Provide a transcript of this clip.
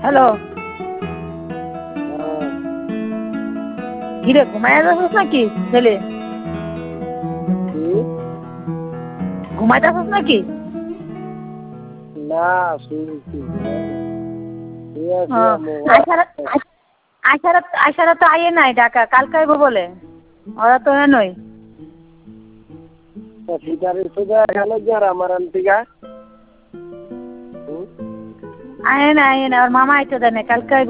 Hello, কিরে ঘুমায় যাচ্ছিস নাকি ছেলে? ঘুমাইতেছিস নাকি? না শুনছি আইসারা তো আইয়ে নাই ঢাকা, কালকে আইবো বলে। ওরা তো নই। ফিটারের সোজা গেল যার আমার আন্টিকা আইয়ে না ওর মামা আইতে দেয় না, কালকে আইবো।